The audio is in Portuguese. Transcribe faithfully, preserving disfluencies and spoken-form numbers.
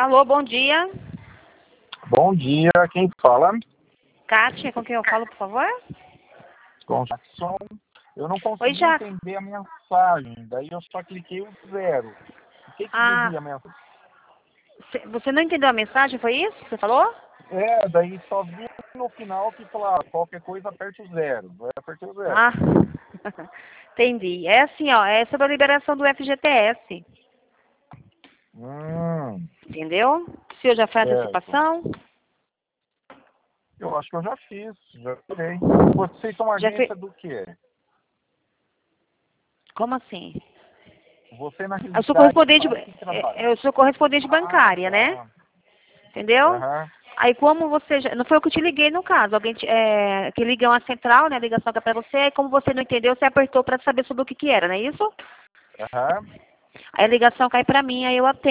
Alô, bom dia. Bom dia, quem fala? Kátia, com quem eu falo, por favor? Com Jackson. Eu não Oi, consegui Jackson. entender a mensagem, daí eu só cliquei o zero. O que que Ah, dizia a mensagem? cê- você não entendeu a mensagem, foi isso que você falou? É, daí só vi no final que falava, qualquer coisa aperte o zero. Eu apertei o zero. Ah, entendi. É assim, ó, é sobre a liberação do F G T S, Hum, entendeu? Se eu já faz certo. antecipação, Eu acho que eu já fiz, já tirei. Vocês são já fez... agência do quê? Como assim? Você, na Eu sou realidade, correspondente, para que trabalha? é- eu sou correspondente Ah, bancária, né? tá. Entendeu? Aham. Aí como você já... Não foi eu que te liguei no caso, alguém te... é... que liga uma central, né? A ligação que é pra você, aí como você não entendeu, você apertou pra saber sobre o que que era, não é isso? Aham. Aí a ligação cai pra mim, aí eu atendo.